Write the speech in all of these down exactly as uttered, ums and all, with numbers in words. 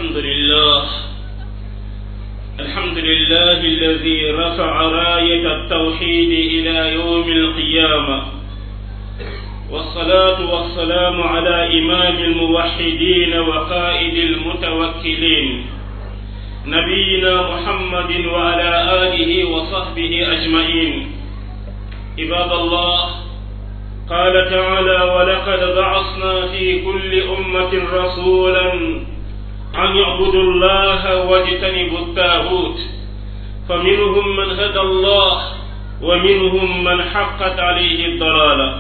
الحمد لله الحمد لله الذي رفع راية التوحيد إلى يوم القيامة والصلاة والسلام على إمام الموحدين وقائد المتوكلين نبينا محمد وعلى آله وصحبه أجمعين عباد الله قال تعالى ولقد بعثنا في كل أمة رسولا أن يعبدوا الله واجتنبوا الطاغوت فمنهم من هدى الله ومنهم من حقت عليه الضلالة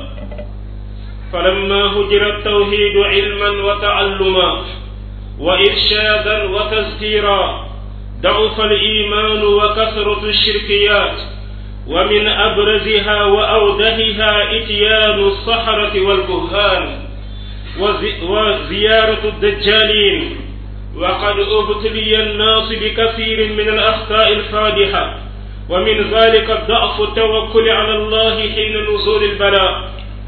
فلما هجر التوحيد علما وتعلما وإرشادا وتذكيرا ضعف الإيمان وكثرة الشركيات ومن أبرزها وأودهها إتيان السحرة والكهان وزيارة الدجالين وقد ابتلي الناس بكثير من الأخطاء الفادحة ومن ذلك ضعف التوكل على الله حين نزول البلاء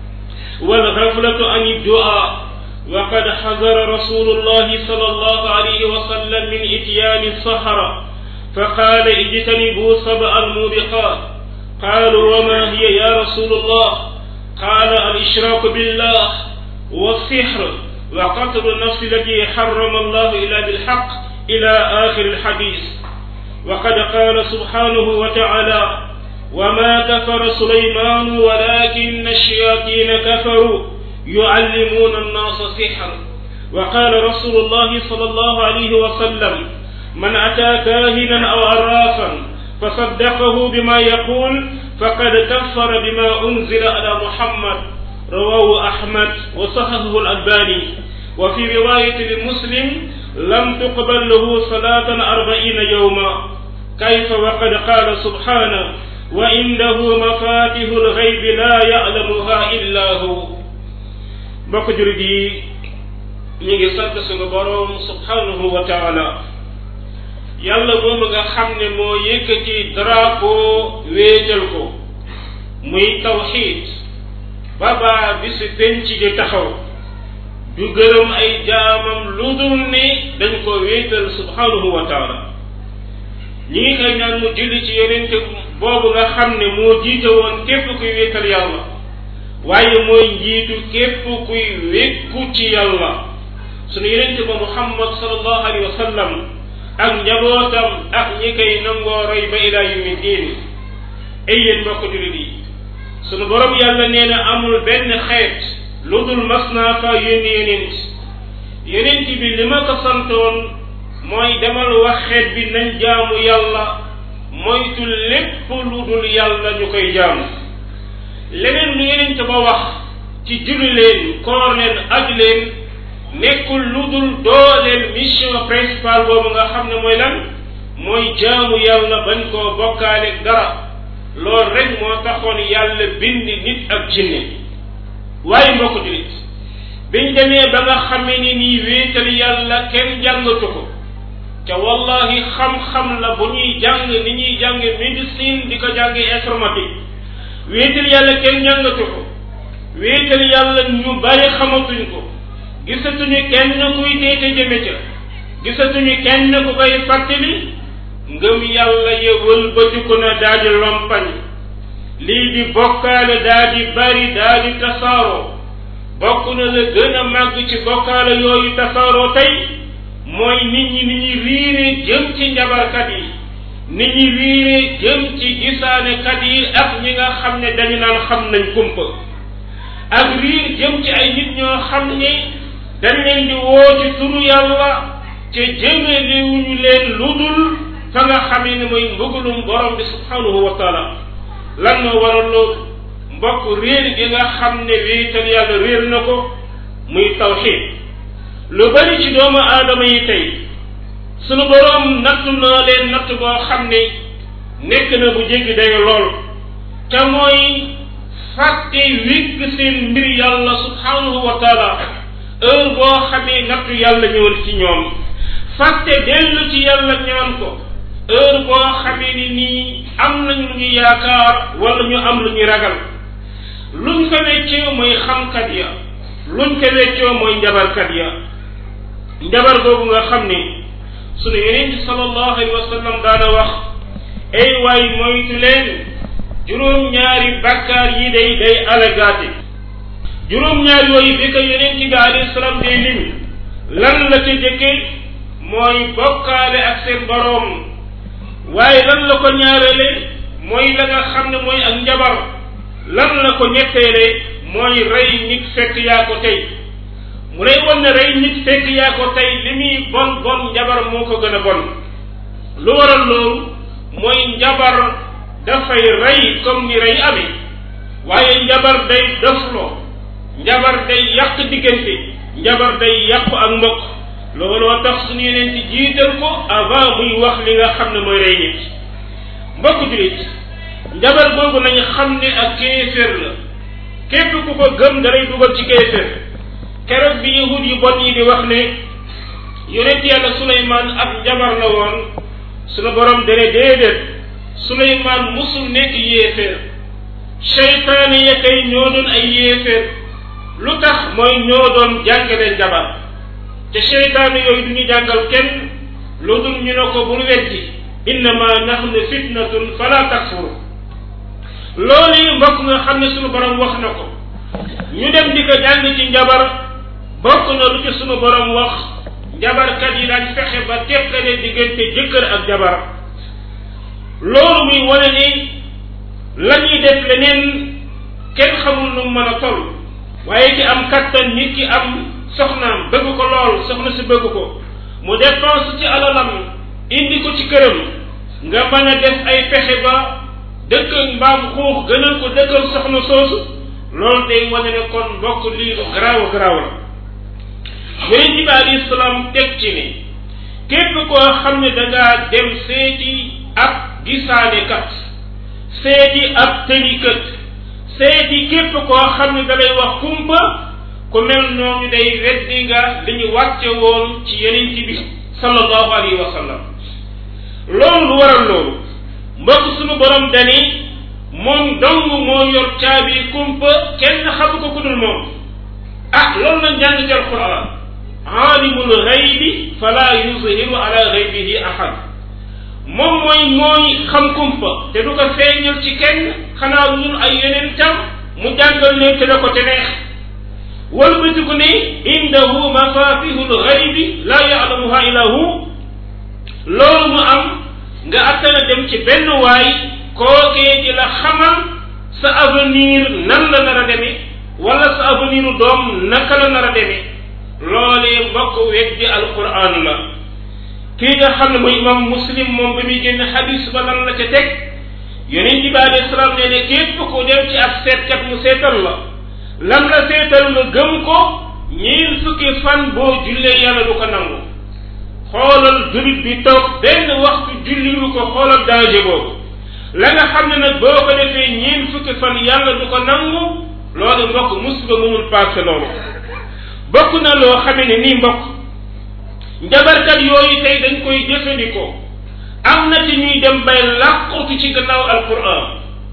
والغفلة عن الدعاء وقد حذر رسول الله صلى الله عليه وسلم من إتيان السحرة فقال اجتنبوا سبع الموبقات قالوا وما هي يا رسول الله قال الإشراك بالله والسحر وقتل النفس التي حرم الله إلا بالحق إلى آخر الحديث وقد قال سبحانه وتعالى وما كفر سليمان ولكن الشياطين كفروا يعلمون الناس السحر وقال رسول الله صلى الله عليه وسلم من أتى كاهنا أو عرافا فصدقه بما يقول فقد كفر بما أنزل على محمد رواه أحمد وصححه الألباني وفي رواية لمسلم لم تقبل له صلاة أربعين يوما كيف وقد قال سبحانه وعنده مفاتيح الغيب لا يعلمها إلا هو mbokk jurit yi ñu ngi sant sunu boroom subhanahu wa taala yàlla moom nga xam ne moo yëkkati drapeau wéetal ko muy tawxiid baba bisu penc di taxaw du gërëm ay jaamam lu dul ni dañ ko wéetal subhanahu wa taala ñi ngi koy ñaan mu julli ci yonente boobu nga xam ne moo jiite woon képp kuy wéetal yàlla waaye mooy njiitu képp kuy wékku ci yàlla sunu yonente ba muhammad sallallahu alayhi wa sallam ak njabootam ak ñi koy nangoo roy ba ila yawmi diin ay yéen mbokk jullit yi sunu borom yàlla nee na amul benn xeet lu dul mas naa fa yónni yonent yonent bi li ma ko santoon mooy demal wax xeet bi nañ jaamu yàlla moytu lépp lu dul yàlla ñu koy jaamu leneen lu yonent ba wax ci julli leen koor leen aj leen nekkul lu dul dooleel mission principale boobu nga xam ne mooy lan mooy jaamu yàlla bañ koo bokkaale dara loolu rek moo taxoon yàlla bind nit ak jinne waaye mbokk jullit biñ demee ba nga xamee ni nii wéetal yàlla kenn jàngatu ko te wallahi xam-xam la bu ñuy jàng ni ñuy jàng médecine di ko jàng informatique wéetal yàlla kenn jàngatu ko wéetal yàlla ñu bari xamatuñ ko gisatuñu kenn kuy teete jëme ca gisatuñu kenn ku koy fàttali ngëm yàlla ya wëlbatiku na daal di lompañ lii di bokkaale daal di bari daal di tasaaroo bokk na la gën a màgg ci bokkaale yooyu tasaaroo tey mooy nit ñi ni ñuy riire jëm ci njabarkat yi nit ñi riire jëm ci gisaanekat yi ak ñi nga xam ne dañu naan xam nañ kumpa ak riir jëm ci ay nit ñoo xam ne dañ leen di woo ci turu yàlla te jëmeliwuñu leen lu dul fa nga xamee ne mooy mbëggalum borom bi subhanahu wa taala lan moo waral loolu mbokk réer gi nga xam ne wéetal yàlla réer na ko muy tawxiid lu bari ci doomu aadama yi tey sunu borom nattu naa leen natt boo xam ne nekk na bu jéggi dayo lool te mooy fàtte wékk seen mbir yàlla subhanahu wa taala heure boo xamee nattu yàlla ñëwal ci ñoom fàtte dellu ci yàlla ñaan ko heure boo xamee ni nii am nañ lu ñu yaakaar wala ñu am lu ñu ragal luñ ko weccee mooy xamkat ya luñ ko weccoo mooy njabarkat ya njabar googu nga xam ne sunu yeneen bi sallallahu alayhi wa sallam daana wax ay waay moytu leen juróom-ñaari bàkkaar yi day day alagaate juróom-ñaar yooyu bi ko yeneen bi alayhi salaam day lim lan la ca jëkke mooy bokkaale ak seen boroom waaye lan la ko ñaarele mooy la nga xam ne mooy ak njabar lan la ko ñetteele mooy rey nit fekk yaa ko tey mu lay wan ne rey nit fekk yaa ko tey li muy bon bon njabar moo ko gën a bon lu waral loolu mooy njabar dafay rey comme ni rey amee waaye njabar day dofloo njabar day yàq diggante njabar day yàqu ak mbokk looloo tax suñu yeneen ci jiital ko avant muy wax li nga xam ne mooy rey nit mbokk julit njabar boobu nañu xam ne ak kéeféer la képp ku ko gëm dalay dugal ci kéeféer keroog bi yahud yu bon yi di wax ne yonent yàlla Suleymaan ab njabar la woon sunu borom dene déedéet Suleymaan musul nekk yéeféer seytaane ya kay ñoo doon ay yéeféer lu tax mooy ñoo doon jàngale njabar te seytaane yooyu du ñu jàngal kenn lu dul ñu ne ko bul weddi innama nahnu fitnatun fala takfur loolu yi mbokk nga xam ne sunu borom wax na ko ñu dem di ko jàng ci njabar bokk na lu ci sunu borom wax njabarkat yi daañ fexe ba teqale diggante jëkkër ak jabar loolu muy wane ni la ñuy def leneen kenn xamul nu mën a toll waaye ki am kattan nit ki am soxnaam bëgg ko lool soxna si bëgg ko mu dépense ci alalam indi ko ci këram nga mën a def ay pexe ba dëkkal mbaam xuux gënal ko dëkkal soxna soosu loolu day wane ne kon mbokk lii lu garaaw garaaw la yonent bi alayhi salaam teg ci ni képp koo xam ne dangaa dem seeti ab gisaanekat seeti ab tënikat seeti képp koo xam ne dalay wax kumpa ku mel noonu day weddi nga li ñu wàcce woon ci yonent bi sallallahu alayhi wa sallam loolu lu waral loolu mbokk sunu borom dani moom dong moo yor caabi kumpa kenn xamu ko ku dul moom ah loolu la njàng ci alquran aalimul ghaybi fala yuzhiru ala ghaybihi ahad moom mooy mooy xam kumpa te du ko feeñal ci kenn xanaa ñun ay yeneen tam mu jàngal leen te da ko te neex walbatiku ne indahu mafatihul ghaybi la ya'lamuha illa hu loolu mu am nga attana dem ci benn waay kookee di la xamal sa avenir nan la nar a demee wala sa avenir u doom naka la nar a demee loolee mbokk weddi alquran la kii nga xam ne mooy imam muslim moom ba muy génn xadis ba lan la ca teg yonent bi alayhi salaam ne ne képp ku dem ci ak seetkat mu seetal la lam la seetal nga gëm ko ñiil fukki fan boo jullee yàlla du ko nangu xoolal julit bi toog benn waxtu julliwu ko xoolal danger boobu la nga xam ne nag boo ko defee ñiil fukki fan yàlla du ko nangu loolu mbokk musiba mënul passé loolu bokk na loo xamee ne nii mbokk njabarkat yooyu tey dañ koy jëfandikoo am na ci ñuy dem bay làqatu ci gannaaw alquran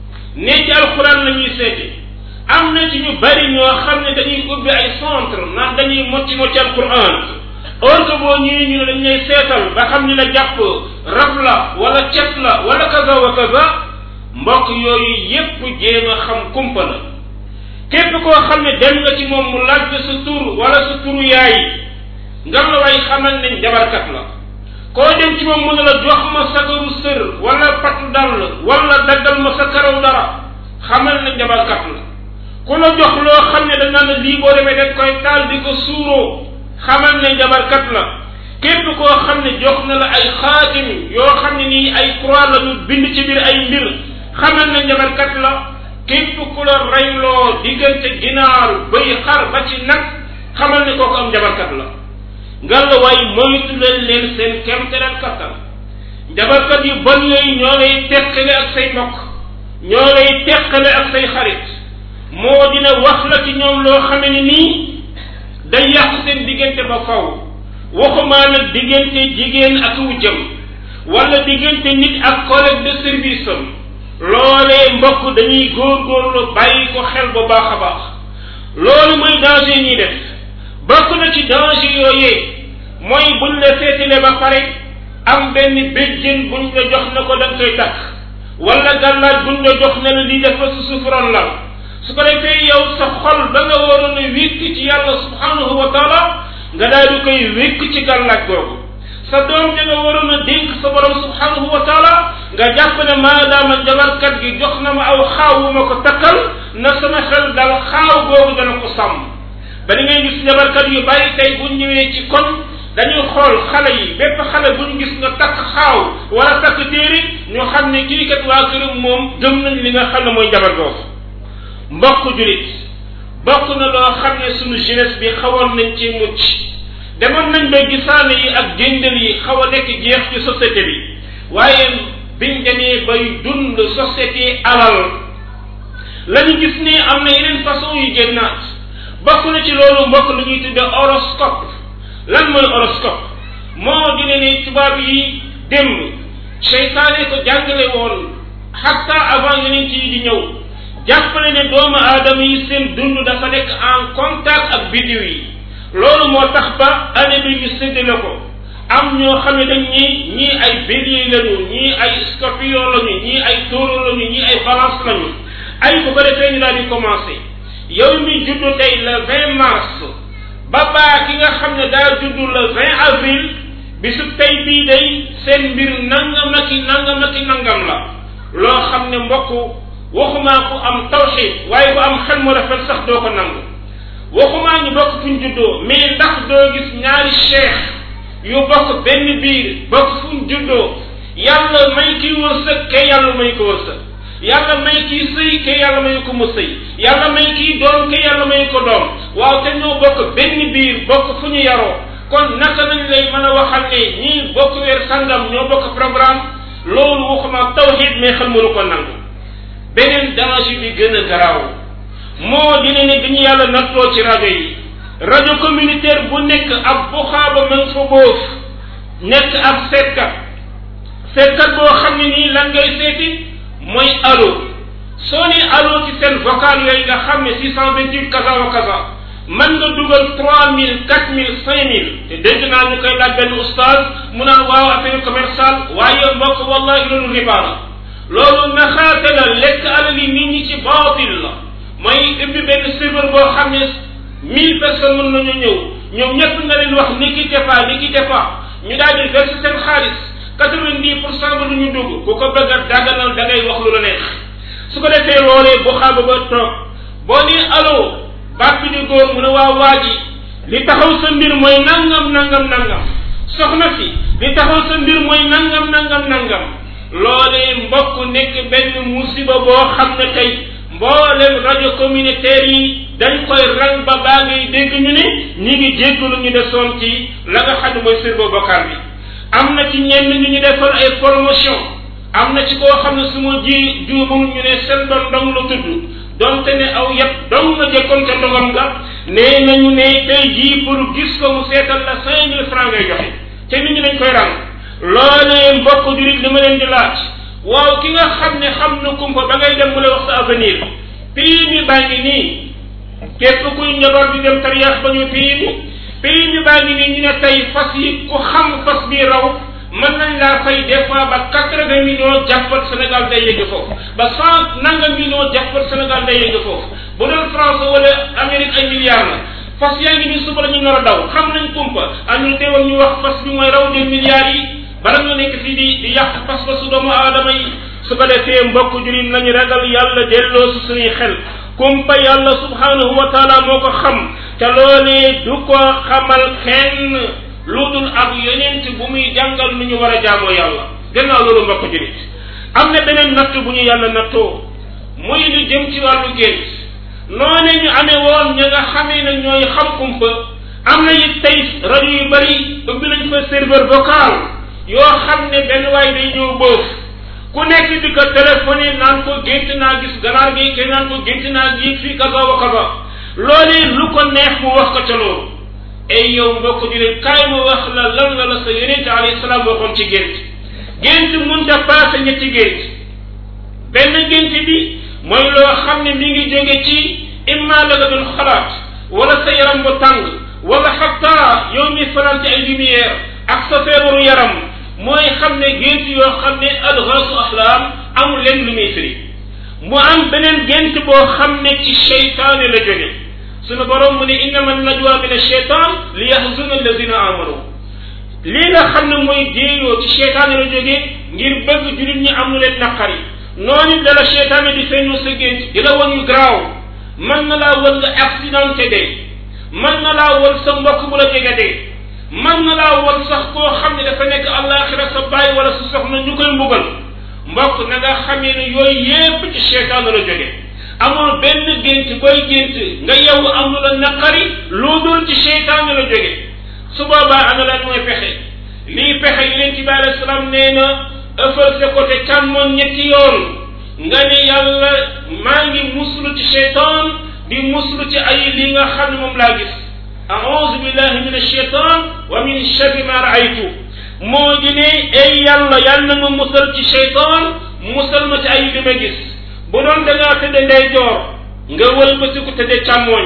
ne ci alquran la ñuy seeti am na ci ñu bari ñoo xam ne dañuy ubbi ay centre ndax dañuy mocci mocci alquran or que boo ñëwee ñu ne dañ lay seetal ba xam ni la jàpp rab la wala cet la wala kaza wa kaza mbokk yooyu yépp jéem a xam kumpa la képp koo xam ne dem nga ci moom mu laaj sa tur wala sa turu yaay ngam la waay xamal ne jabarkat la koo dem ci moom mu ne la jox ma sagaru sër wala patu dal wala daggal ma sa karaw dara xamal ne jabarkat la ku la jox loo xam ne dañ naan la lii boo demee dañ koy taal di ko suuroo xamal ne jabarkat la képp koo xam ne jox na la ay xaatim yoo xam ne nii ay croix la ñu bind ci biir ay mbir xamal ne jabarkat la képp ku la reyloo diggante ginaar bëy xar ba ci nag xamal ne kooku am jabarkat la ngalla waay moytu leen leen seen kemteleen kattan jabarkat yu bon yooyu ñoo lay teqale ak say mbokk ñoo lay teqale ak say xarit moo dina wax la ci ñoom loo xame ne nii day yàq seen diggante ba faw waxumaa nag diggante jigéen ak wujjam wala diggante nit ak collègue de service am loolee mbokk dañuy góorgóorlu bàyyi ko xel bu baax a baax loolu mooy danger ñuy def bokk na ci danger yooyee mooy buñ la seetile ba pare am benn béjjén buñ la jox ne ko da nga koy takk wala gàllaaj buñ la jox ne la lii dafa su sufuroon la su ko defee yow sa xol da nga waroon a wékk ci yàlla subhanahu wa taala nga daal di koy wékk ci gàllaaj googu sa doom ja nga waroon a dénk sa borom subhanahu wa taala nga jàpp ne maadaama jabarkat gi jox na ma aw xaaw wu ma ko takkal na sama xel dal xaaw googu dana ko sàmm ba di ngay gis jabarkat yu bàyyi tey buñ ñëwee ci kon dañuy xool xale yi bépp xale buñ gis nga takk xaaw wala takk téere ñu xam ne kii kat waa këram moom gëm nañ li nga xam ne mooy jabar googu mbokk julit bokk na loo xam ne sunu jeunesse bi xawoon nañ ci mucc demoon nañ ba gisaane yi ak jëndal yi xaw a nekk jeex ci société bi waaye biñ demee bay dund société alal lañu gis ne am na yeneen façon yu génnaat bokk na ci loolu mbokk lu ñuy tudde horoscope lan mooy horoscope moo di ne ne tubaab yi démb seytaane ko jàngale woon xatta avant yeneen ci yi di ñëw jàppale ne doomu aadama yi seen dund dafa nekk en contact ak biddiw yi loolu moo tax ba année bi ñu séddale ko am ñoo xam ne dañ ñii ñii ay bélier lañu ñii ay scorpion lañu ñii ay taureau lañu ñii ay balance lañu ay bu ko defee ñu daal di commencé yow mi juddu tey le vingt mars ba baa ki nga xam ne daa juddu le vingt avril bisu tey bii day seen mbir nangam ak i nangam ak i nangam la loo xam ne mbokk waxumaa ku am tawxiid waaye ku am xel mu rafet sax doo ko nangu waxumaa ñu bokk fuñ juddoo mais ndax doo gis ñaari cheikh yu bokk benn biir bokk fuñ juddoo yàlla may kii wërsëg ke yàlla may ko wërsëg yàlla may kii sëy ke yàlla may ko mu sëy yàlla may kii doom ke yàlla may ko doom waaw te ñoo bokk benn biir bokk fu ñu yaroo kon naka nañ lay mën a waxal ne ñii bokk weer sangam ñoo bokk programme loolu waxumaa tawxiid mais xel mënu ko nangu beneen danger bi gën a garaaw moo dina ne dañu yàlla nattoo ci rajo yi rajo communautaire bu nekk ab buxaaba man fa boof nekk ab seetkat seetkat boo xam ne nii lan ngay seeti mooy allo soo ne allo ci seen vocal yooyu nga xam ne six cent vingt huit kaza wa kaza mën nga dugal trois mille quatre mille cinq mille te dégg naa ñu koy laaj benn oustaz mu naan waaw affaire commercial waaye mbokk wallahi loolu riba la loolu naxaate la lekk alali nit ñi ci baatil la mooy ubbi benn serveur boo xam ne mille personnes mën nañu ñëw ñoom ñëpp nga leen wax ni ki tefa ni ki tefa ñu daal di verser seen xaalis quatre-vingt-dix pour cent ba du ñu dugg ku ko bëgg a daganal da ngay wax lu la neex su ko defee loolee bu xaaba ba toog boo nii allo baat bi di góor mu ne waa waa ji li taxaw sa mbir mooy nangam nangam nangam soxna si li taxaw sa mbir mooy nangam nangam nangam loolee mbokk nekk benn musiba boo xam ne tey mboolem rajo communautaire yi dañ koy rang ba baa ngay dégg ñu ne ñi ngi jéggalu ñu desoon ci la nga xam ne mooy serveur vocal bi am na ci ñenn ñu ñu defal ay promotion am na ci koo xam ne su ma ji juumul ñu ne seen doon ndong la tudd donte ne aw yëpp dong nga jëkkoon ca ndogam nga nee nañu ne tey jii pour gis ko mu seetal la cinq mille francs ngay joxe te nit ñi dañ koy rang loolee mbokk jurit li ma leen di laaj waaw ki nga xam ne xam na kumpa ba ngay dem mu lay wax sa avenir pays mi baa ngi nii képp kuy njaboot bi dem tariyax ba ñu pays mi pays mi baa ngi nii ñu ne tey fas yi ku xam fas bi raw mën nañ laa fay des fois ba quatre-vingts millions jàppal Sénégal day yëgg foofu ba cent nangam millions jàppal Sénégal day yëgg foofu bu doon France wala Amérique ay milliards la fas yaa ngi nii suba la ñu nar a daw xam nañ kumpa am ñu teewal ñu wax fas bi mooy raw des milliards yi bala ñu nekk fii di di yàq fas fasu doomu aadama yi su ko defee mbokk jurit nañu ragal yàlla delloo si suñuy xel kumpa yàlla subhanahu wa taala moo ko xam te loolee du ko xamal kenn lu dul ak yonent bu muy jàngal nu ñu war a jaamoo yàlla gannaaw loolu mbokk jurit am na beneen natt bu ñu yàlla nattoo muy lu jëm ci wàllu gént noone ñu amee woon ña nga xamee ne ñooy xam kumpa am na it tey rajo yu bari ubbi nañ fa serveur vocal yoo xam ne benn waay day ñëw boof ku nekk di ko téléphoné naan ko gént naa gis ganaar gi ke naan ko gént naa yéeg fii kaza wa kaza loolee lu ko neex mu wax ko ca loolu ay yow mbokk julit kaay ma wax la lan la la sa yonente alayhi salaam waxoon ci gént gént mun ta passé ñetti gént benn gént bi mooy loo xam ne mi ngi jóge ci imma la nga doon xalaat wala sa yaram bu tàng wala xatta yow mi fanaan ci ay lumière ak sa feebaru yaram mooy xam ne gént yoo xam ne adghasu ahlam amul leen lu muy firi mu am beneen gént boo xam ne ci cheytaane la jóge sunu borom mu ne innama najwa min ash-shaytan li yahzuna alladhina amanu lii nga xam ne mooy déeyoo ci cheytaane la jóge ngir bëgg jullit ñi am lu leen naqari noonu dala cheytaane di feeñu sa gént di la wan yu garaaw mën na laa wan nga accidenté de mën na laa wan sa mbokk bu la jege de mën na laa wan sax koo xam ne dafa nekk àllaaxira sa bàyyi wala sa soxna ñu koy mbugal mbokk na nga xamee ne yooyu yépp ci cheytaan la jóge amul benn gént booy gént nga yow am lu la naqari loo dul ci cheytaan la jóge su boobaa ana lan mooy pexe lii pexe yonent bi alayhi salaam nee na ëffal sa côté càmmoñ ñetti yoon nga ne yàlla maa ngi muslu ci cheytaan di muslu ci ay li nga xam ne moom laa gis a'uuzu billahi min ash-shaytaan wa min sharri ma ra'aytu moo di ne ay yàlla yàlla na ma musal ci cheytaan musal ma ci ay li ma gis bu doon da ngaa tëdde ndeyjoor nga wëlbatiku tëdde càmmooñ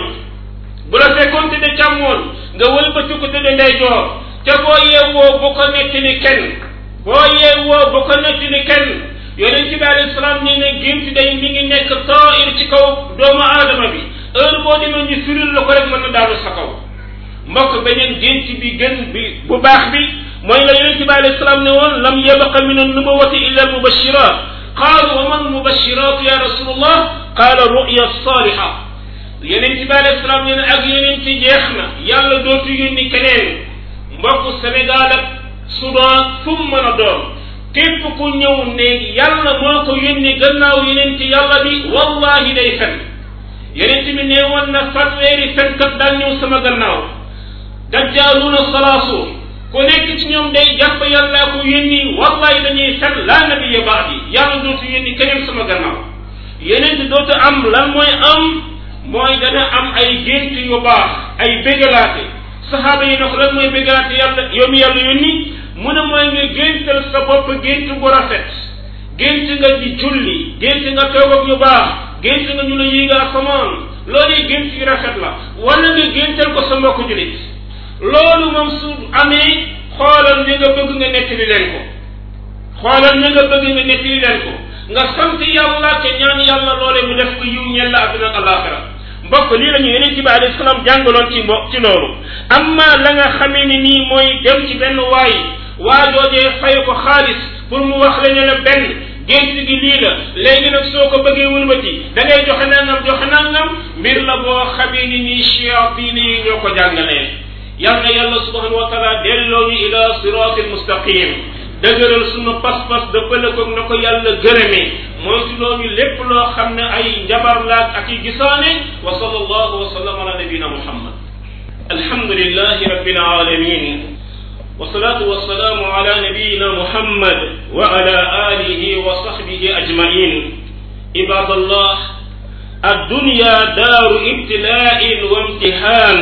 bu la fekkoon tëdde càmmooñ nga wëlbatiku tëdde ndeyjoor te boo yeewoo bu ko nettali kenn boo yeewoo bu ko nettali kenn yonent bi alayhi salaam nee na gént day mi ngi nekk taa'ir ci kaw doomu aadama bi heure boo demee ñu firil la ko rek mën na daanu sa kaw mbokk beneen gént bi gën bi bu baax bi mooy la yonent bi alayhi salaam ne woon lam yabqa min an-nubuwwati illa al-mubashirat qaalu wa ma al-mubashirat ya rasulullah qaala ru'ya as-saliha yonent bi alayhi salaam nee na ak yonent jeex na yàlla dootu yónni keneen mbokk Sénégal ak Soudan fu mu mën a doon képp ku ñëw ne yàlla moo ko yónni gannaaw yonent yàlla bi wallahi day fen yonent bi ne woon na fanweeri fenkat daal ñëw sama gannaaw dajjaaluuna salaasu ku nekk ci ñoom day jàpp yàllaa ko yónni wallahi dañuy fen laa nabiyya ba'di yàlla dootu yónni keneen sama gannaaw yeneen dootu am lan mooy am mooy dana am ay gént yu baax ay bégalaate saxaaba yi ne ko lan mooy bégalaate yàlla yow mi yàlla yónni mu ne mooy nga géntal sa bopp gént bu rafet gént nga di julli gént nga toog ak ñu baax gént nga ñu la yéega asamaan loolu gént yu rafet la wala nga géntal ko sa mbokk jullit loolu moom su amee xoolal ña nga bëgg nga nettali leen ko xoolal ña nga bëgg nga nettali leen ko nga sant yàlla te ñaan yàlla loole mu def ko yiw ñel la àdduna ak àllaaxira mbokk lii la ñu yonent bi alayhi salaam jàngaloon ci mbo ci loolu amma la nga xamee ni nii mooy dem ci benn waay waa joojee fay ko xaalis pour mu wax la ne la benn gént gi lii la léegi nag soo ko bëggee wëlbati da ngay joxe nangam joxe nangam mbir la boo xamee ni nii shayatin yi ñoo ko jàngalee yal na yàlla subhanahu wa taala delloo ñu ila siratil mustaqim dëgëral sunu pas-pas dëppale ko na ko yàlla gërëmee mooy ci loolu lépp loo xam ne ay njabar laak ak i gisaane wa sallallahu wa sallam ala nabina muhammad alhamdulillahi rabbil alamin والصلاة والسلام على نبينا محمد وعلى آله وصحبه أجمعين عباد الله الدنيا دار ابتلاء وامتحان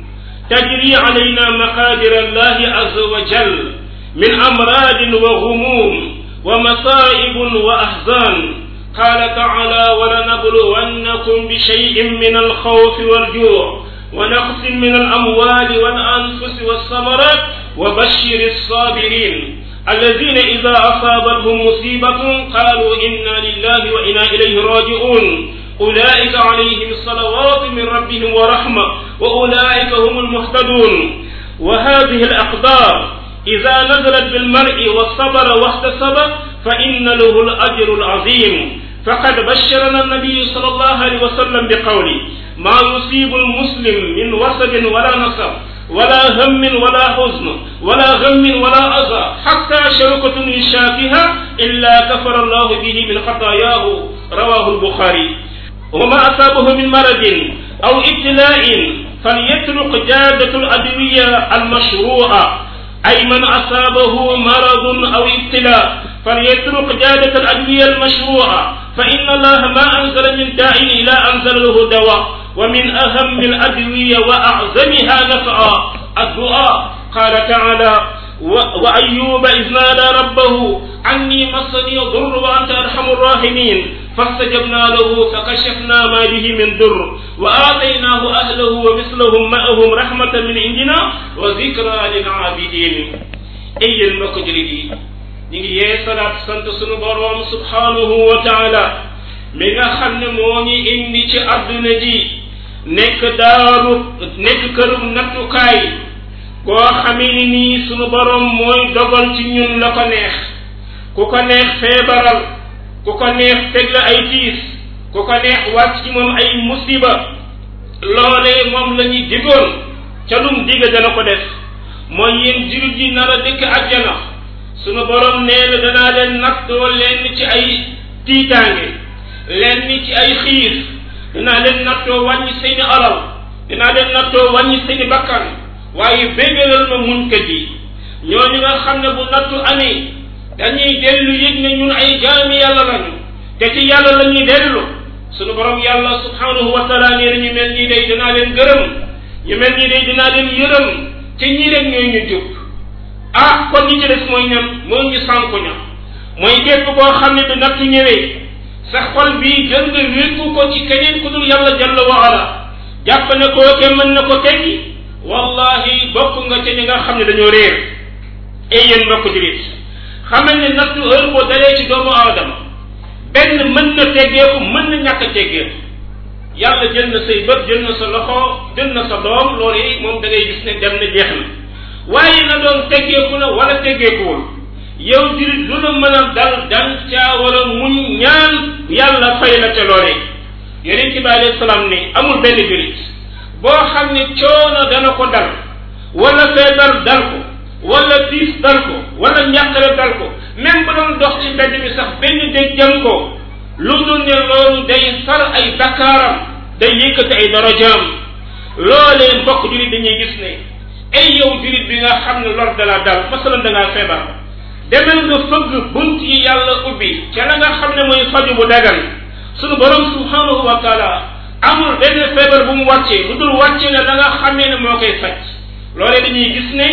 تجري علينا مقادر الله عز وجل من أمراض وغموم ومصائب وأحزان قال تعالى ولنبلونكم بشيء من الخوف والجوع ونقص من الأموال والأنفس والثمرات وبشر الصابرين الذين إذا أصابتهم مصيبة قالوا إنا لله وإنا إليه راجعون أولئك عليهم صلوات من ربهم ورحمة وأولئك هم المهتدون وهذه الأقدار إذا نزلت بالمرء والصبر واحتسب فإن له الأجر العظيم فقد بشرنا النبي صلى الله عليه وسلم بقوله ما يصيب المسلم من وصب ولا نصب ولا هم ولا حزن ولا غم ولا أذى حتى شوكة يشاكها إلا كفر الله به من خطاياه رواه البخاري وما أصابه من مرض أو ابتلاء فليترك جادة الأدوية المشروعة أي من أصابه مرض أو ابتلاء فليترك جادة الأدوية المشروعة فإن الله ما أنزل من داء إلا أنزل له دواء ومن أهم الأدوية وأعظمها نفعا الدعاء قال تعالى وأيوب إذ نادى ربه عني مسني الضر وأنت أرحم الراحمين فاستجبنا له فكشفنا ما به من ضر وآتيناه أهله ومثلهم معهم رحمة من عندنا وذكرى للعابدين ay yéen mbokk julit yi ñu ngi yee salaat sant sunu boroom subhanahu wa taala mi nga xam ne moo ñu indi ci adduna ji nekk daaru nekk kërum nattukaay koo xamee ni nii sunu boroom mooy dogal ci ñun la ko neex ku ko neex feebaral ku ko neex teg la ay tiis ku ko neex wàcc ci moom ay musiba loolee moom la ñuy digoon ca lum digga dana ko def mooy yéen jullit yi nar a dëkk àjjana sunu boroom nee na danaa leen nattoo leen ci ay tiitaange leen ci ay xiif dinaa leen nattoo wàññi seeni alal dinaa leen nattoo wàññi seeni bakkan waaye béggalal ma muñkat yi ñooñu nga xam ne bu nattu amee dañuy dellu yëg ne ñun ay jaami yàlla lañu te ci yàlla la ñuy dellu sunu borom yàlla subhanahu wa taala nee na ñu mel nii day dinaa leen gërëm ñu mel nii day dinaa leen yërëm te ñii rek ñooy ñu jub ah kon ñi ci des mooy ñan mooy ñu sànku ña mooy képp koo xam ne du nattu ñëwee sa xol bii jël nga wékku ko ci keneen ku dul yàlla jalla wa ala jàpp ne kooke mën na ko teggi wallahi bokk nga ca ñi nga xam ne dañoo réer ay yéen mbokk julit xamal ne nattu heure boo dalee ci doomu aadama benn mën na teggeeku mën na ñàkk a teggeeku yàlla jël na say bët jël na sa loxo jël na sa doom loolu yi moom da ngay gis ne dem na jeex na waaye na doon teggeeku na wala teggeekuwul yow julit lu la mën a dal dan caa war a muñ ñaan yàlla fay la ca loolee yonent bi alayhi salaam ne amul benn julit boo xam ne coono dana ko dal wala feebar dal ko wala tiis dal ko wala njàqare dal ko même bu doon dox ci mbedd mi sax benn dég jëm ko lu dul ne loolu day far ay bakkaaram day yëkkati ay darajaam loolee mbokk julit dañuy gis ne ay yow julit bi nga xam ne lor dala dal masalan da ngaa feebar demal nga fëgg bunt yi yàlla ubbi ca la nga xam ne mooy faju bu dagan sunu borom subhanahu wa taala amul benn feebar bu mu wàccee lu dul wàcce na da nga xamee ne moo koy faj loolee dañuy gis ne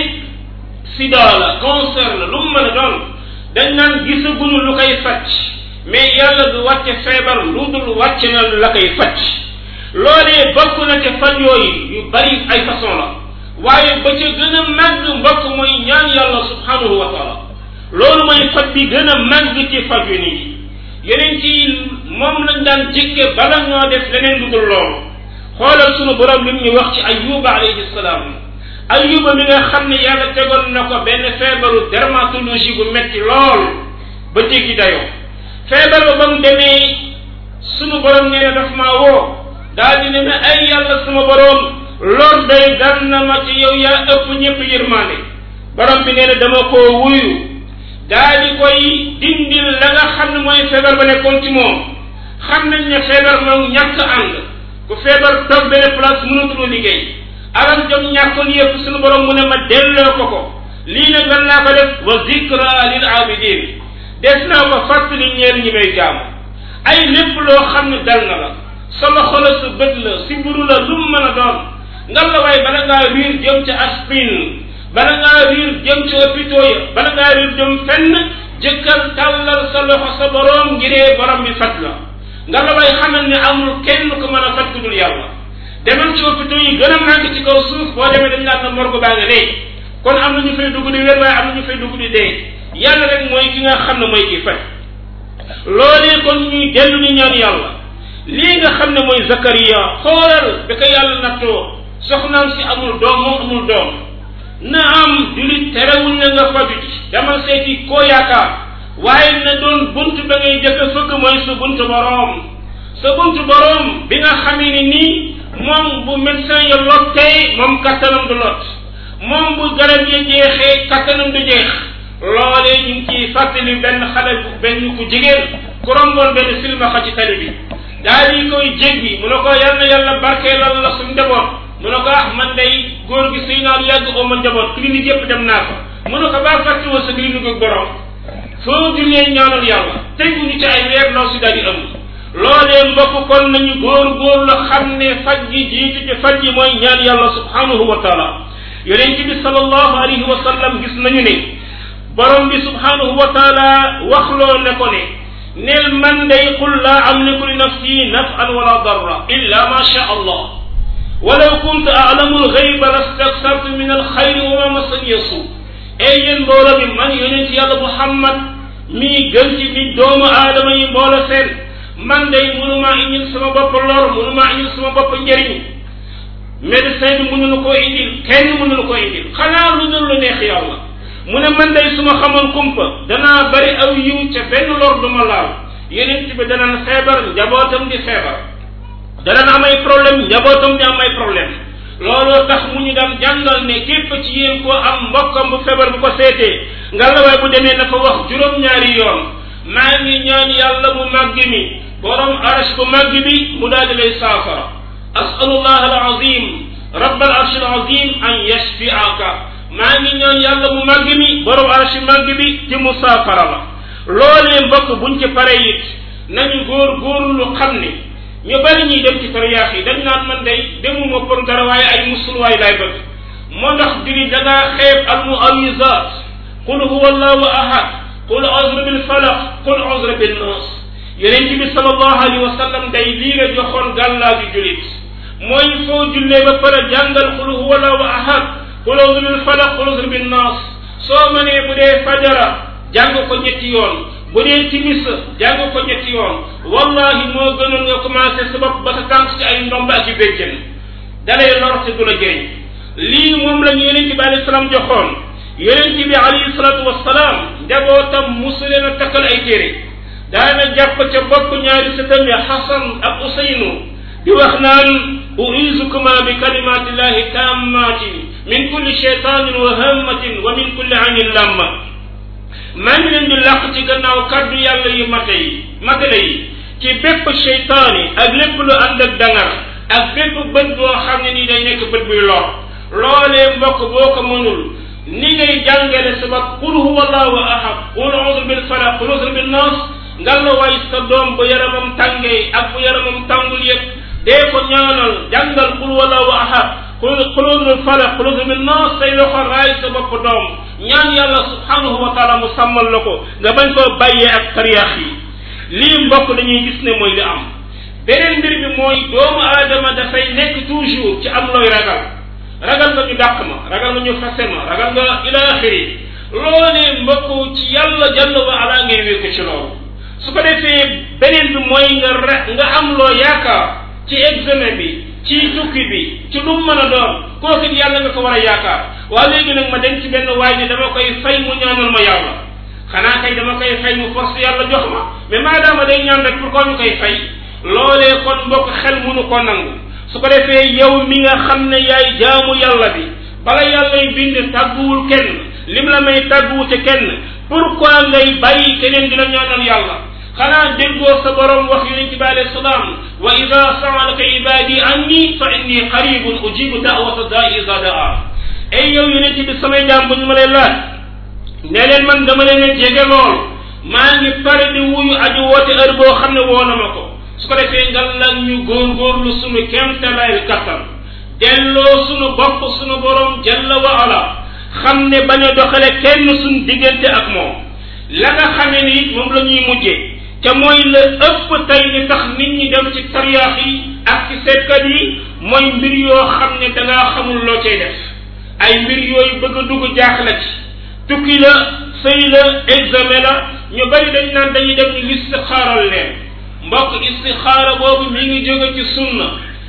sida la cancer la lu mu mën a doon dañ naan gisaguñu lu koy faj mais yàlla du wàcce feebar lu dul wàcce na la koy faj loolee bokk na ca faj yooyu yu bari ay façon la waaye ba ca gën a màgg mbokk mooy ñaan yàlla subhanahu wa taala loolu mooy faj bi gën a màgg ci faj yu nit yeneen ci moom lañ daan jëkke bala ñoo def leneen lu dul loolu xoolal sunu borom lim ñu wax ci ayuba alayhi salaam ayuba mi nga xam ne yàlla tegoon na ko benn feebaru dermatologie bu metti lool ba jéggi dayoo feebar ba ba mu demee sunu borom nee na daf maa woo daal di ne ne ay yàlla sama borom lor day dal na ma ci yow yaa ëpp ñëpp yërmaande borom bi nee na dama koo wuyu daal di koy dindil la nga xam ne mooy feebar ba nekkoon ci moom xam nañ ne feebar moom ñàkk ànd ku feebar toog benn place mënatuloo liggéey alal jom ñàkkoon yëpp suñu borom mu ne ma delloo ko ko lii nag lan laa ko def wa zikra lil abidin des naa ko fàttali ñeel ñi may jaamu ay lépp loo xam ne dal na la sa loxo la sa bët la si mburu la lu mu mën a doon ngal la waaye bala ngaa riir jëm ca aspin bala ngaa riir jëm ca hôpitaux ya bala ngaa riir jëm fenn jëkkal tàllal sa loxo sa borom ngiree borom bi faj la nga la way xamal ne amul kenn ku mën a faj ku dul yàlla demal ci hôpitaux yi gën a màgg ci kaw suuf boo demee dañ naan na morgue baa nga dee kon am na ñu fay dugg di wér waaye am na ñu fay dugg di dee yàlla rek mooy ki nga xam ne mooy kii faj loolee kon ñuy dellu ni ñaan yàlla lii nga xam ne mooy Zakariya xoolal bi ko yàlla nattoo soxnaam si amul doom moom amul doom na am julit terewul na nga faju ci dama seeti koo yaakaar waaye na doon bunt ba ngay jëkk fëgg mooy sa bunt boroom sa bunt boroom bi nga xamee ni nii moom bu médecin ya lottee moom kattanam du lot moom bu garab ya jeexee kattanam du jeex loolee ñu ngi ciy fàttali benn xale bu benn ku jigéen ku romboon benn silmaxa ci tali bi daal di koy jéggi mu ne ko yal na yàlla barkeelal la suñ njaboot mu ne ko ah man day góor gi suy naa lu yàgg oo ma njaboot clinique yëpp dem naa ko mu ne ko baa fàttiwoo sa clinique ak borom foo jullee ñaanal yàlla teguñu ci ay weer loo si daal di ëmb loolee mbokk kon nañu góor góor la xam ne faj gi jiitu ci faj gi mooy ñaan yàlla subhanahu wa taala yonent bi sallallahu alayhi wa sallam gis nañu ne borom bi subhanahu wa taala waxloo ne ko ne neel man day qul laa amliku li nafsi naf'an wala darra illa ma sha allah walaw kuntu a'lamu al-ghayba lastakthartu min al-khayri wa ma massani yasu ey yéen mbooloo mi man yonent yàlla Muhammad mii gën ci bi doomu aadama yi mbooloo seen man day mënumaa indil sama bopp lor mënumaa indil sama bopp njëriñ médecin bi mënulu koo indil kenn mënulu koo indil xanaa lu dul lu neex yàlla mu ne man day su ma xamoon kumpa danaa bari aw yiw ca benn lor du ma laal yonent bi danaan feebar njabootam di feebar danaan am ay problème njabootam di am ay problème looloo tax mu ñu daan jàngal ne képp ci yéen koo am mbokkam bu feebar bu ko seetee nga la waay bu demee na fa wax juróom-ñaari yoon maa ngi ñaan yàlla mu màgg mi borom arsh bu màgg bi mu daal di lay saafara asalullah alazim rabbal arsh alazim an yashfiaka maa ngi ñaan yàlla mu màgg mi borom arsh màgg bi ci mu saafara la loolee mbokk buñ ci pare it nañu góor góorlu xam ne ñu bari ñuy dem ci tariyaax yi dañ naan man day demuma pour dara waaye ay musulwaay laay bëgg moo ndax diri da ngaa xeeb al muawizaat qul huwa allahu ahad qul a'udhu bil falaq qul a'udhu bin nas yonent bi sallallahu alayhi wa sallam day lii la joxoon gàllaa gi julit mooy foo jullee ba pare jàngal qul huwa allahu ahad qul a'udhu bil falaq qul a'udhu bin nas soo mënee bu dee fajara jàng ko ñetti yoon bu dee timis jàng ko ñetti yoon wallahi moo gënoon nga commencé sa bopp ba sa tànk ci ay ndomb ak i béjjën dalay lor te du la jëriñ lii moom la ñu yonent bi alayhi salaam joxoon yonent bi alayhi salaatu wassalaam njabootam musu leen a takkal ay téere daana jàpp ca bopp ñaari sëtam ya Xasan ak Useynu di wax naan u'iizukuma bi kalimatillahi taammatin min kulli shaytanin wa hammatin wa min kulli aynin lamma maa ngi leen di làq ci gannaaw kaddu yàlla yu mate yi matale yi ci bépp seytaane ak lépp lu ànd ak dangar ak bépp bët boo xam ne nii day nekk bët buy lor loolee mbokk boo ko mënul ni ngay jàngale sa bopp qul huwa allahu ahad qul a'udhu bil falaq qul a'udhu bin nas ngal la waay sa doom bu yaramam tàngee ak bu yaramam tàngul yëpp dee ko ñaanal jàngal qul huwa allahu ahad qul a'udhu bil falaq qul a'udhu bin nas say loxo raay sa bopp doom ñaan yàlla subhanahu wa taala mu sàmmal la ko nga bañ koo bàyyee ak tariyaax yi lii mbokk dañuy gis ne mooy li am beneen mbir bi mooy doomu aadama dafay nekk toujours ci am looy ragal ragal nga ñu dàq ma ragal nga ñu fase ma ragal nga ila axiri loolee mbokk ci yàlla jalla wa ala ngay wékk ci loolu su ko defee beneen bi mooy nga ra nga am loo yaakaar ci examen bi ci tukki bi ci lu mën a doon kooku yàlla nga ko war a yaakaar waa léegi nag ma dem ci benn waay ne dama koy fay mu ñaanal ma yàlla xanaa kay dama koy fay mu force yàlla jox ma mais maadaama day ñaan rek pour ko ñu koy fay loolee kon mbokk xel mënu ko nangu su ko defee yow mi nga xam ne yaay jaamu yàlla bi bala yàllay bind tàgguwul kenn lim la may tàgguwu ci kenn pourquoi ngay bàyyi keneen dina ñaanal yàlla xanaa déggoo sa borom wax yonent bi alayhi salaam wa ida saalaka ibadi anni fa inni qaribun ujibu da'wata da'i iza da'a ay yow yonent bi samay jaam bu ñu ma lay laaj ne leen man dama leen a jege lool maa ngi pare di wuyu aju woote heure boo xam ne woo na ma ko su ko defee ngal nag ñu góorgóorlu sunu kéemtalaay kattan delloo sunu bopp sunu borom jalla wa ala xam ne bañ a doxale kenn sunu diggante ak moom la nga xamee ni it moom la ñuy mujjee te mooy la ëpp tey li tax nit ñi dem ci tariyaax yi ak ci seetkat yi mooy mbir yoo xam ne dangaa xamul loo cay def ay mbir yooyu bëgg a dugg jaaxle ci tukki la sëy la examen la ñu bari dañ naan dañuy dem ñu istixaaral leen mbokk istixaara boobu mi ngi jóge ci sunna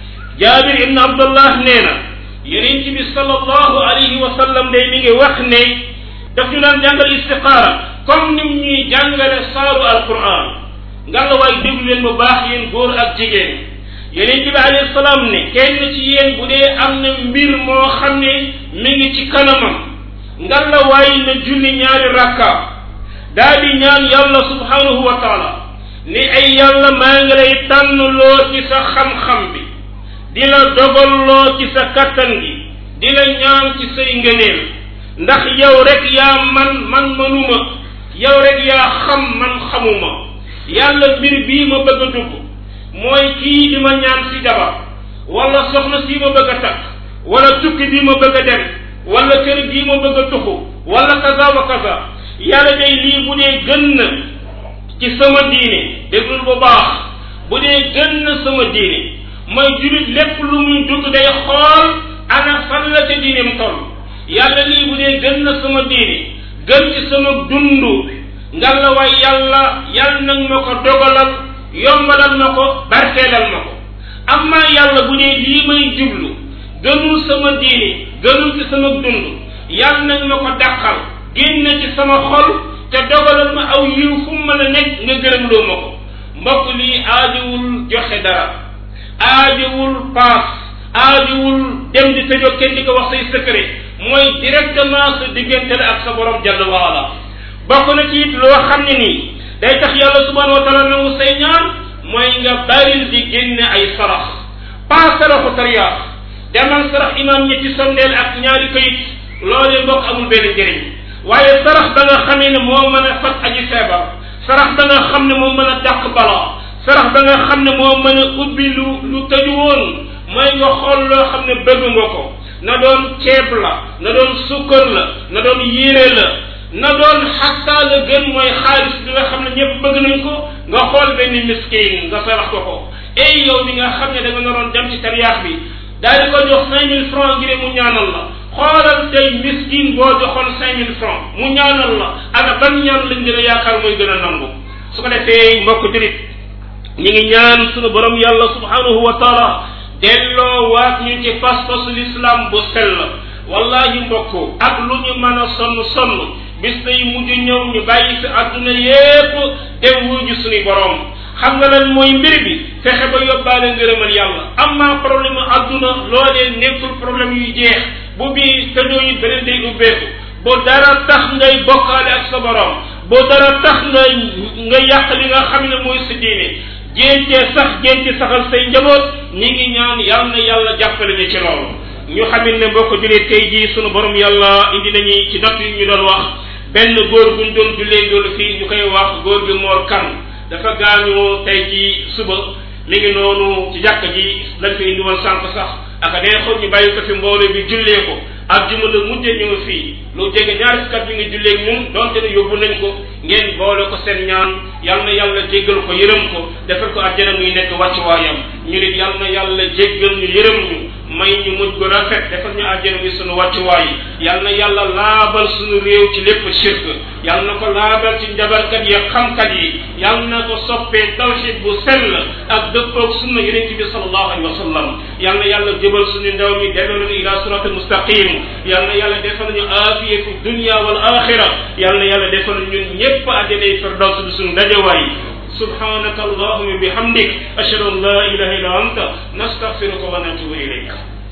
jaabir ibn abdullah nee na yonent bi sallallahu alayhi wa sallam day mi ngi wax ne daf ñu daan jàngal istixaara comme nim ñuy jàngale saaru alquran nga la waay déglu leen bu baax yéen góor ak jigéen yonent bi alayhi salaam ne kenn ci yéen bu dee am na mbir moo xam ne mi ngi ci kanamam nga la waay na julli ñaari rakka daa di ñaan yàlla subhanahu wa taala ni ay yàlla maa ngi lay tànn loo ci sa xam-xam bi di la dogalloo ci sa kattan gi di la ñaan ci say ngëneel ndax yow rek yaa man man manuma yow rek yaa xam man xamuma yàlla mbir bii ma bëgg a dugg mooy kii di ma ñaan si jabar wala soxna si ma bëgg a takk wala tukki bi ma bëgg a dem wala kër gii ma bëgg a tuxu wala kaza wa kaza yàlla day lii bu dee gën na ci sama diine déglul bu baax bu dee gën na sama diine mooy julit lépp lu muy dugg day xool ana fan la ca diineem toll yàlla lii bu dee gën na sama diine gën ci sama dund ngalla waay yàlla yàlla nag ma ko dogalal yombalal ma ko barkeelal ma ko amma yàlla bu dee lii may jublu gënul sama diine gënul ci sama dund yàlla nag ma ko dàqal génn ci sama xol te dogalal ma aw yiw fu mu mën a nekk nga gërëm loo ma ko mbokk lii aajowul joxe dara aajowul paas aajowul dem di tëjoo kenn di ko wax say secret mooy directement sa diggante la ak sa borom jalla waala bokk na ci it loo xam ne nii day tax yàlla subhanahu wa taala nangu say ñaan mooy nga baril di génne ay sarax pas saraxu tariyaax demal sarax imaam ñetti sondeel ak ñaari kayit loolee mbokk amul benn njëriñ waaye sarax ba nga xamee ne moo mën a faj aji feebar sarax ba nga xam ne moo mën a dàq balaa sarax ba nga xam ne moo mën a ubbi lu lu tëju woon mooy nga xool loo xam ne bëgg nga ko na doon ceeb la na doon sukkar la na doon yére la na doon xataa la gën mooy xaalis bi nga xam ne ñëpp bëgg nañ ko nga xool benn miskin nga sarax ko ko ey yow bi nga xam ne da nga naroon dem ci tariyaax bi daal di ko jox cinq mille francs ngir mu ñaanal la xoolal tey miskin boo joxoon cinq mille francs mu ñaanal la ana ban ñaan lañ gën a yaakaar mooy gën a nangu su ko defee mbokk jurit ñi ngi ñaan sunu borom yàlla subhanahu wa taala delloo waat ñu ci pas-pasu l'islam bu sell wallahi mbokk ak lu ñu mën a sonn sonn bis day mujj ñëw ñu bàyyi fi adduna yépp dem wuju suñu borom xam nga lan mooy mbir bi fexe ba yóbbaale ngërëmal yàlla amma problème adduna loolee nekkul problème yuy jeex bu bii tëjoo yi beneen day ubbeeku boo dara tax ngay bokkaale ak sa borom boo dara tax nga nga yàq li nga xam ne mooy sa diine jéncee sax jénci saxal say njaboot ñi ngi ñaan yal na yàlla jàppale ñu ci loolu ñu xamit ne mbokk julee tey jii sunu borom yàlla indi nañu ci natt yi ñu doon wax benn góor buñ doon jullee loolu fii ñu koy wax góor gi Mor Kan dafa gaañoo tey ci suba mi ngi noonu ci jàkk ji lañ ko indi woon sànq sax aka nee xool ñu bàyyi ko fi mbooloo bi jullee ko ak juma la mujjee ñu ngi fii lu jege ñaari fukkat bi nga jullee ñun donte ne yóbbu nañ ko ngeen boole ko seen ñaan yal na yàlla jéggal ko yërëm ko defal ko àjjana muy nekk wàccuwaayam ñu nit yal na yàlla jéggal ñu yërëm ñu may ñu mujj gu rafet defal ñu àjjana muy sunu wàccuwaay yal na yàlla laabal sunu réew ci lépp shirk yal na ko laabal ci njabarkat yi xamkat yi yal na ko soppee tawhid bu sell ak dëppoog sunna yonent bi sallallahu alayhi wa sallam yal na yàlla jëbal sunu ndaw mi delloo leen ila siratal mustaqim yal na yàlla defal ñu aafiya fi dunya wal axira yal na yàlla defal ñun ñépp àjjanay firdaws bi sunu dajawaay subhanaka allahumma bihamdik ashhadu an la ilaha illa anta nastaghfiruka wa natubu ilayk